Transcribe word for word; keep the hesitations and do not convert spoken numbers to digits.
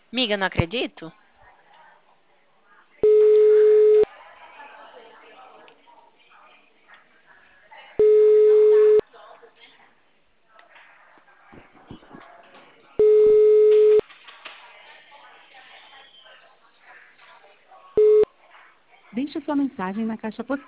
Miga, não acredito. Deixe sua mensagem na caixa postal.